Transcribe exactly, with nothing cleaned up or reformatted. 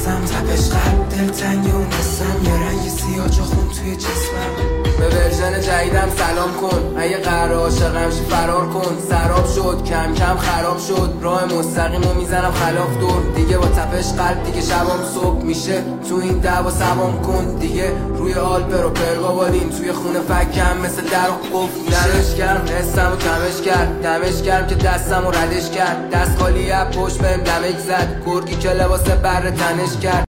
حسم تپش قلب دلتنگ اون حسم یه رنگ سیاه چو خون توی جسمم. به ورژن جدیدم سلام کن، اگه قرار عاشقم شی فرار کن. سراب شد کم کم خراب شد، راه مستقیمو میزنم خلاف دور. دیگه با تپش قلب دیگه شبام صبح میشه، تو این دعوا سوام کن دیگه. روی آلپر و پرگا بالیم، توی خونه فکم مثل در و قفل. نرش کردم حسم و کمش کرد، دمش کردم که دستم و ردش کرد. دست خالی اب پشت بهم دمک زد، گرگی که لباس بر تنش کرد.